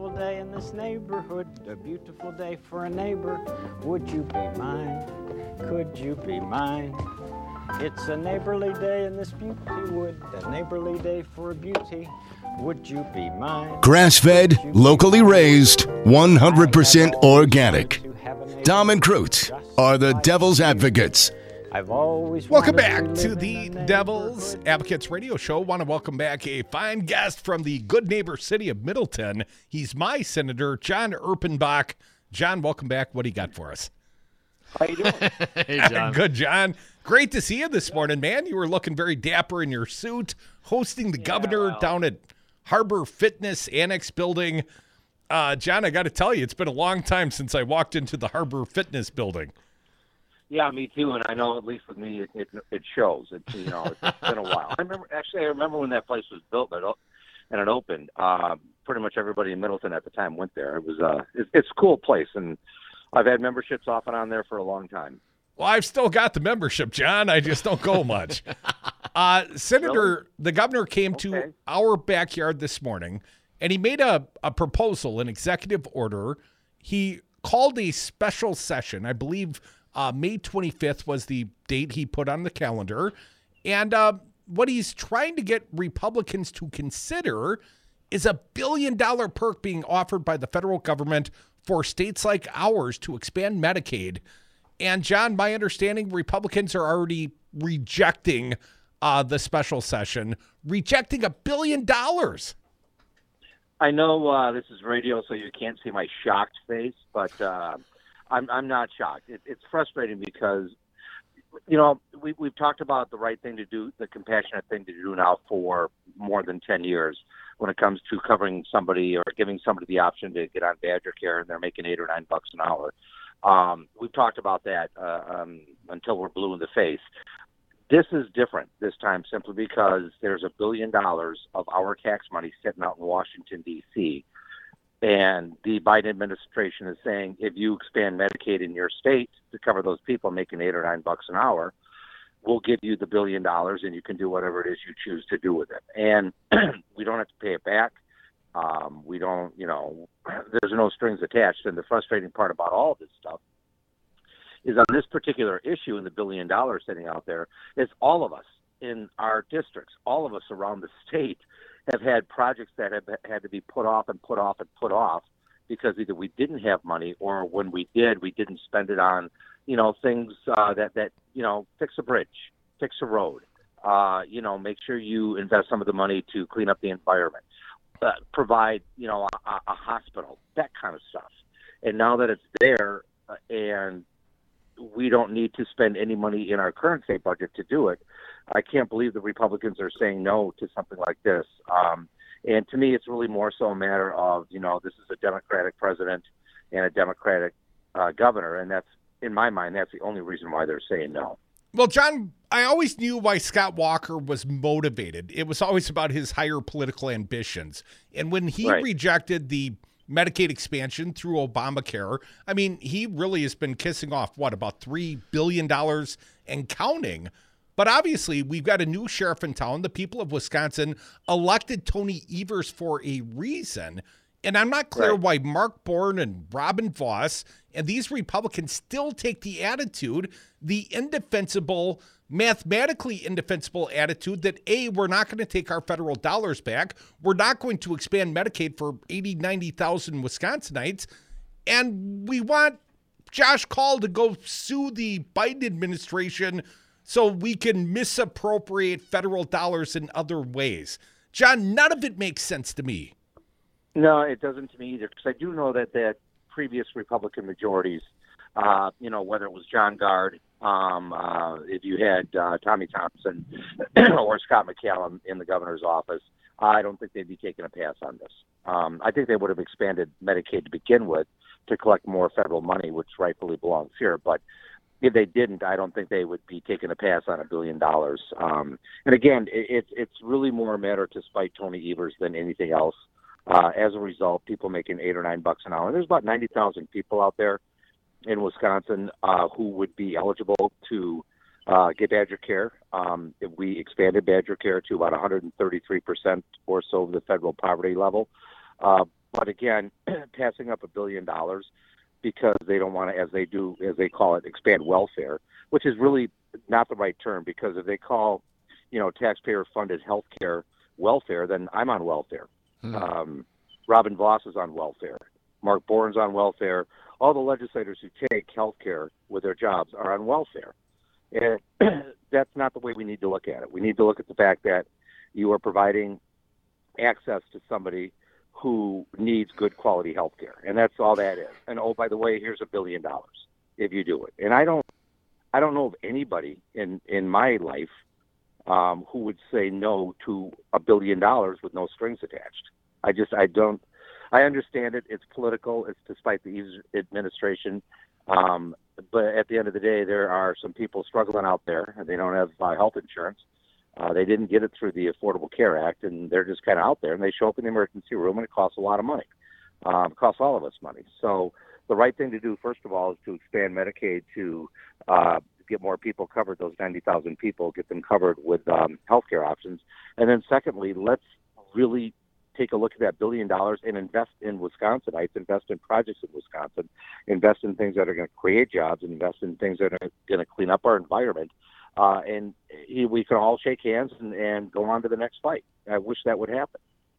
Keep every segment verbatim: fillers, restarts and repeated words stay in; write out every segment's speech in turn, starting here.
beautiful day in this neighborhood, a beautiful day for a neighbor. Would you be mine? Could you be mine? It's a neighborly day in this beauty wood, a neighborly day for beauty. Would you be mine? Grass-fed, locally raised, one hundred percent organic. Dom and Crute are the Devil's Advocates. I've always Welcome wanted back live to in the a Devil's neighborhood. Advocates Radio Show. Want to welcome back a fine guest from the good neighbor city of Middleton. He's my senator, John Erpenbach. John, welcome back. What do you got for us? How you doing? Hey, John. Good, John. Great to see you this morning, man. You were looking very dapper in your suit, hosting the Yeah, governor well. down at Harbor Fitness Annex Building. Uh, John, I got to tell you, it's been a long time since I walked into the Harbor Fitness Building. Yeah, me too. And I know, at least with me, it it, it shows. It you know, it's, it's been a while. I remember actually. I remember when that place was built and it, and it opened. Uh, pretty much everybody in Middleton at the time went there. It was uh, it, it's a cool place, and I've had memberships off and on there for a long time. Well, I've still got the membership, John. I just don't go much. Uh, Senator, Really? the governor came to Okay. our backyard this morning, and he made a, a proposal, an executive order. He called a special session. I believe uh, May twenty-fifth was the date he put on the calendar. And uh, what he's trying to get Republicans to consider is a billion-dollar perk being offered by the federal government for states like ours to expand Medicaid. And, John, my understanding, Republicans are already rejecting uh, the special session, rejecting a billion dollars. I know uh, this is radio, so you can't see my shocked face, but uh, I'm I'm not shocked. It, it's frustrating because, you know, we we've talked about the right thing to do, the compassionate thing to do now for more than ten years when it comes to covering somebody or giving somebody the option to get on Badger Care and they're making eight or nine bucks an hour. Um, we've talked about that uh, um, until we're blue in the face. This is different this time simply because there's a billion dollars of our tax money sitting out in Washington, D C, and the Biden administration is saying if you expand Medicaid in your state to cover those people making eight or nine bucks an hour, we'll give you the billion dollars and you can do whatever it is you choose to do with it. And we don't have to pay it back. Um, we don't, you know, there's no strings attached. And the frustrating part about all of this stuff is on this particular issue and the billion dollars sitting out there is all of us in our districts, all of us around the state have had projects that have had to be put off and put off and put off because either we didn't have money or when we did, we didn't spend it on, you know, things uh, that, that, you know, fix a bridge, fix a road, uh, you know, make sure you invest some of the money to clean up the environment. Uh, provide, you know, a, a hospital, that kind of stuff. And now that it's there uh, and we don't need to spend any money in our current state budget to do it, I can't believe the Republicans are saying no to something like this. Um, and to me, it's really more so a matter of, you know, this is a Democratic president and a Democratic uh, governor. And that's, in my mind, that's the only reason why they're saying no. Well, John, I always knew why Scott Walker was motivated. It was always about his higher political ambitions. And when he Right. rejected the Medicaid expansion through Obamacare, I mean, he really has been kissing off, what, about three billion dollars and counting. But obviously, we've got a new sheriff in town. The people of Wisconsin elected Tony Evers for a reason. And I'm not clear Right. why Mark Bourne and Robin Voss and these Republicans still take the attitude, the indefensible, mathematically indefensible attitude that, A, we're not going to take our federal dollars back. We're not going to expand Medicaid for eighty, ninety thousand Wisconsinites. And we want Josh Kaul to go sue the Biden administration so we can misappropriate federal dollars in other ways. John, none of it makes sense to me. No, it doesn't to me either, because I do know that that previous Republican majorities, uh, you know, whether it was John Gard, um, uh, if you had uh, Tommy Thompson or Scott McCallum in the governor's office, I don't think they'd be taking a pass on this. Um, I think they would have expanded Medicaid to begin with to collect more federal money, which rightfully belongs here. But if they didn't, I don't think they would be taking a pass on a billion dollars. Um, and again, it, it's it's really more a matter to spite Tony Evers than anything else. Uh, as a result, people making eight or nine bucks an hour. There's about ninety thousand people out there in Wisconsin uh, who would be eligible to uh, get Badger Care. Um, if we expanded Badger Care to about one hundred thirty-three percent or so of the federal poverty level, uh, But again, passing up a billion dollars because they don't want to, as they do, as they call it, expand welfare, which is really not the right term, because if they call, you know, taxpayer-funded health care welfare, then I'm on welfare. Hmm. Um, Robin Voss is on welfare. Mark Bourne's on welfare. All the legislators who take health care with their jobs are on welfare. And that's not the way we need to look at it. We need to look at the fact that you are providing access to somebody who needs good quality health care. And that's all that is. And oh, by the way, here's a billion dollars if you do it. And I don't I don't know of anybody in, in my life um, who would say no to a billion dollars with no strings attached. I just, I don't, I understand it. It's political. It's despite the administration. Um, but at the end of the day, there are some people struggling out there, and they don't have uh, health insurance. Uh, they didn't get it through the Affordable Care Act, and they're just kind of out there, and they show up in the emergency room, and it costs a lot of money. Um, it costs all of us money. So the right thing to do, first of all, is to expand Medicaid to uh, get more people covered, those ninety thousand people, get them covered with um, health care options. And then secondly, let's really take a look at that billion dollars and invest in Wisconsinites, invest in projects in Wisconsin, invest in things that are going to create jobs, and invest in things that are going to clean up our environment. Uh, and we can all shake hands and, and go on to the next fight. I wish that would happen.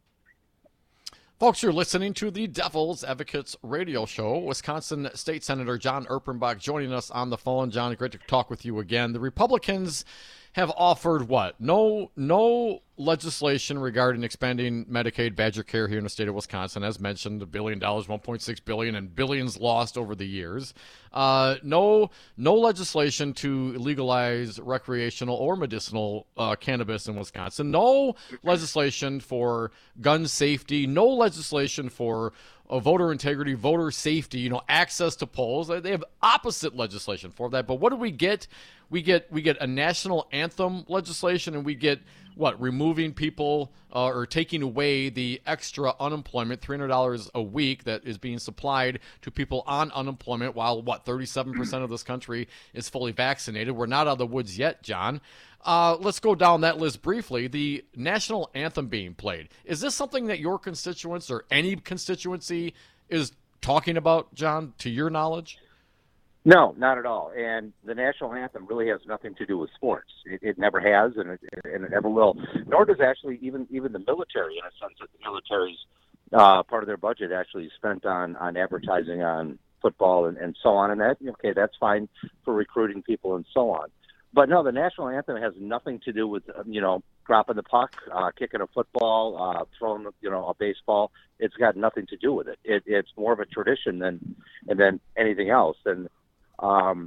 Folks, you're listening to the Devil's Advocates radio show. Wisconsin State Senator John Erpenbach joining us on the phone. John, great to talk with you again. The Republicans have offered what? No, no legislation regarding expanding Medicaid Badger care here in the state of Wisconsin. As mentioned, a billion dollars, one point six billion, and billions lost over the years. Uh, no, no legislation to legalize recreational or medicinal uh, cannabis in Wisconsin. No legislation for gun safety. No legislation for uh, voter integrity, voter safety. You know, access to polls. They have opposite legislation for that. But what do we get? We get we get a national anthem legislation, and we get what, removing people uh, or taking away the extra unemployment, three hundred dollars a week that is being supplied to people on unemployment, while what, thirty-seven percent of this country is fully vaccinated. We're not out of the woods yet, John. Uh, let's go down that list briefly. The national anthem being played. Is this something that your constituents or any constituency is talking about, John, to your knowledge? No, not at all. And the national anthem really has nothing to do with sports. It, it never has, and it, and it never will. Nor does actually even even the military, in a sense that the military's uh, part of their budget actually spent on, on advertising on football and, and so on. And that, okay, that's fine for recruiting people and so on. But no, the national anthem has nothing to do with, you know, dropping the puck, uh, kicking a football, uh, throwing, you know, a baseball. It's got nothing to do with it. it it's more of a tradition than and than anything else. And Um,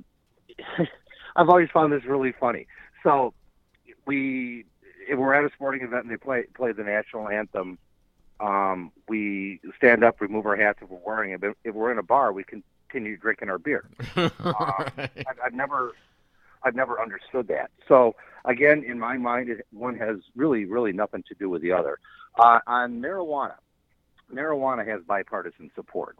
I've always found this really funny. So we, if we're at a sporting event and they play play the national anthem, um, we stand up, remove our hats if we're wearing it. But if we're in a bar, we continue drinking our beer. um, Right. I've, I've never, I've never understood that. So again, in my mind, it, one has really, really nothing to do with the other. Uh, on marijuana, marijuana has bipartisan support.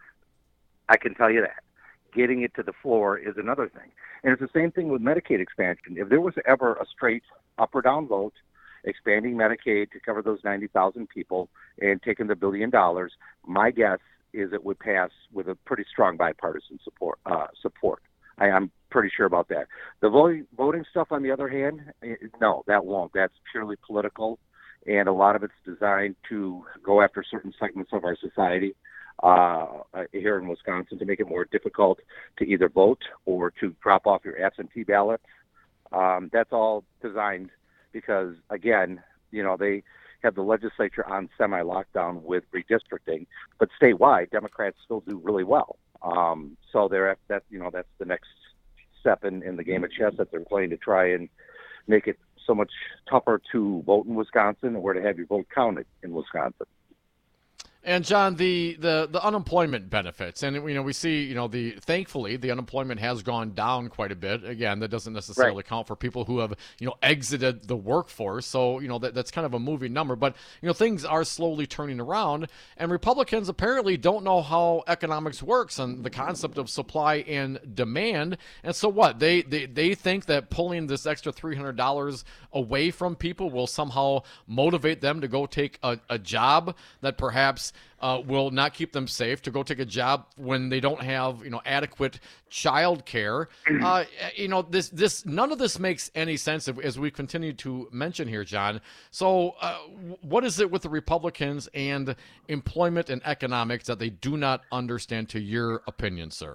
I can tell you that. Getting it to the floor is another thing. And it's the same thing with Medicaid expansion. If there was ever a straight up or down vote, expanding Medicaid to cover those ninety thousand people and taking the billion dollars, my guess is it would pass with a pretty strong bipartisan support. Uh, support. I, I'm pretty sure about that. The voting, voting stuff, on the other hand, no, that won't. That's purely political, and a lot of it's designed to go after certain segments of our society. Uh, here in Wisconsin, to make it more difficult to either vote or to drop off your absentee ballot. Um, that's all designed because, again, you know, they have the legislature on semi-lockdown with redistricting, but statewide, Democrats still do really well. Um, so they're that you know that's the next step in, in the game of chess that they're playing to try and make it so much tougher to vote in Wisconsin or to have your vote counted in Wisconsin. And John, the, the, the unemployment benefits, and you know we see, you know the thankfully the unemployment has gone down quite a bit. Again, that doesn't necessarily right. count for people who have you know exited the workforce. So you know that that's kind of a moving number. But you know things are slowly turning around, and Republicans apparently don't know how economics works and the concept of supply and demand. And so what they they they think that pulling this extra three hundred dollars away from people will somehow motivate them to go take a, a job that perhaps masks uh, will not keep them safe to go take a job when they don't have, you know, adequate child care. Uh, you know, this this none of this makes any sense as we continue to mention here, John. So uh, what is it with the Republicans and employment and economics that they do not understand, to your opinion, sir?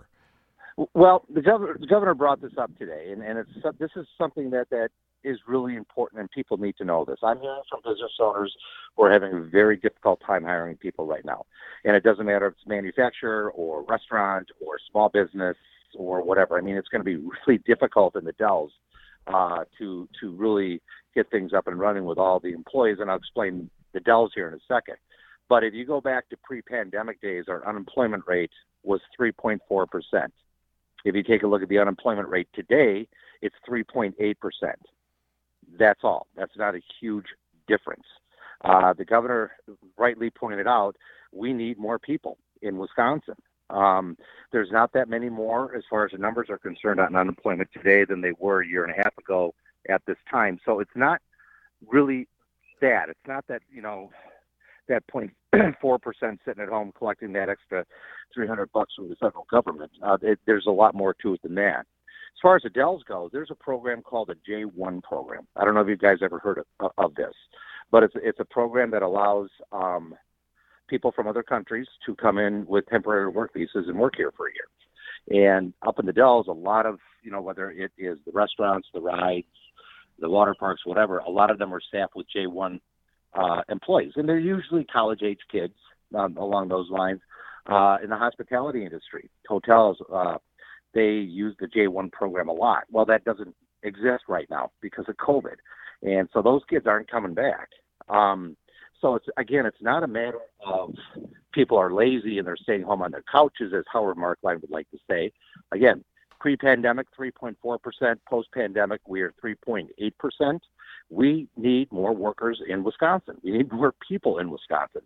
Well, the governor, the governor brought this up today, and, and it's this is something that, that is really important, and people need to know this. I'm hearing from business owners who are having a very difficult time hiring people right now, and it doesn't matter if it's manufacturer or restaurant or small business or whatever. I mean, it's going to be really difficult in the Dells uh, to to really get things up and running with all the employees, and I'll explain the Dells here in a second. But if you go back to pre-pandemic days, our unemployment rate was three point four percent. If you take a look at the unemployment rate today, it's three point eight percent. That's all. That's not a huge difference. Uh, the governor rightly pointed out we need more people in Wisconsin. Um, there's not that many more as far as the numbers are concerned on unemployment today than they were a year and a half ago at this time. So it's not really that. It's not that, you know, that zero point four percent sitting at home collecting that extra three hundred bucks from the federal government. Uh, it, there's a lot more to it than that. As far as the Dells go, there's a program called the J one program. I don't know if you guys ever heard of, of this, but it's it's a program that allows um, people from other countries to come in with temporary work visas and work here for a year. And up in the Dells, a lot of, you know, whether it is the restaurants, the rides, the water parks, whatever, a lot of them are staffed with J one uh, employees, and they're usually college-age kids um, along those lines. Uh, in the hospitality industry, hotels, uh, they use the J one program a lot. Well, that doesn't exist right now because of COVID. And so those kids aren't coming back. Um, so it's, again, it's not a matter of people are lazy and they're staying home on their couches, as Howard Markline would like to say. Again, pre-pandemic, three point four percent. Post-pandemic, we are three point eight percent. We need more workers in Wisconsin. We need more people in Wisconsin.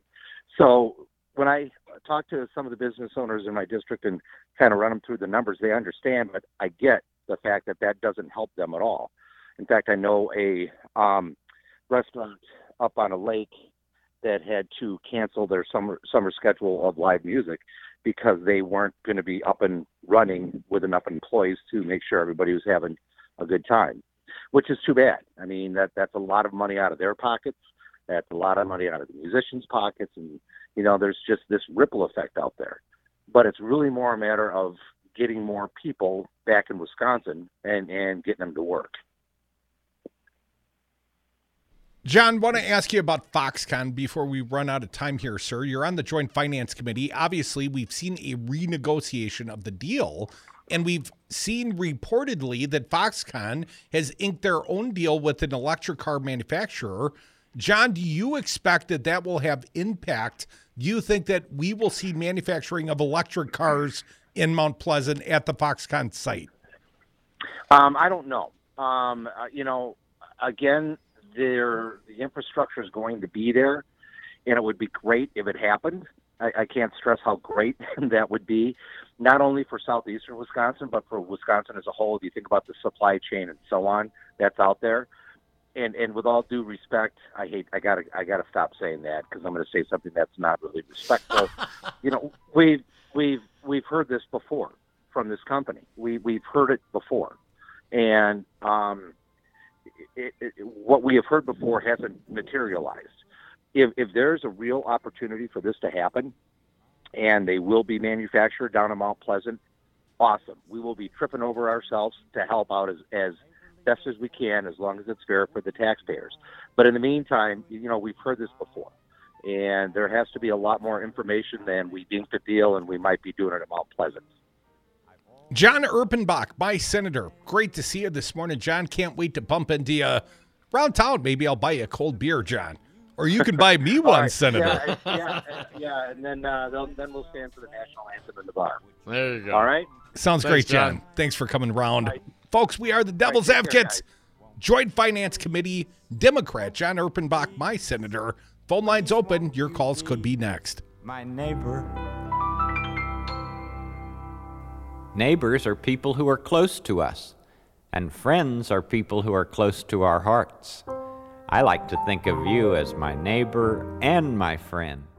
So when I talk to some of the business owners in my district and kind of run them through the numbers, they understand, but I get the fact that that doesn't help them at all. In fact, I know a um, restaurant up on a lake that had to cancel their summer summer schedule of live music because they weren't going to be up and running with enough employees to make sure everybody was having a good time, which is too bad. I mean, that that's a lot of money out of their pockets. That's a lot of money out of the musicians' pockets. And, you know, there's just this ripple effect out there. But it's really more a matter of getting more people back in Wisconsin and, and getting them to work. John, I want to ask you about Foxconn before we run out of time here, sir. You're on the Joint Finance Committee. Obviously, we've seen a renegotiation of the deal, and we've seen reportedly that Foxconn has inked their own deal with an electric car manufacturer. John, do you expect that that will have impact? Do you think that we will see manufacturing of electric cars in Mount Pleasant at the Foxconn site? Um, I don't know. Um, uh, you know, again, there the infrastructure is going to be there, and it would be great if it happened. I, I can't stress how great that would be, not only for southeastern Wisconsin, but for Wisconsin as a whole. If you think about the supply chain and so on that's out there. And and with all due respect, I hate I gotta I gotta stop saying that because I'm going to say something that's not really respectful. You know, we've we've we've heard this before from this company. We we've heard it before, and um, it, it, what we have heard before hasn't materialized. If if there's a real opportunity for this to happen, and they will be manufactured down in Mount Pleasant, awesome. We will be tripping over ourselves to help out as as best as we can, as long as it's fair for the taxpayers. But in the meantime, you know, we've heard this before, and there has to be a lot more information than we inked the deal, and we might be doing it at Mount Pleasant. John Erpenbach, my senator. Great to see you this morning, John. Can't wait to bump into you around town. Maybe I'll buy you a cold beer, John. Or you can buy me one, right, Senator. Yeah, yeah, yeah, and then uh, then we'll stand for the national anthem in the bar. There you go. All right? Sounds Thanks, great, John. John. Thanks for coming around. Right. Folks, we are the Devil's Right, Advocates. care, Joint Finance Committee, Democrat John Erpenbach, my senator. Phone lines open. Your calls could be next. My neighbor. Neighbors are people who are close to us, and friends are people who are close to our hearts. I like to think of you as my neighbor and my friend.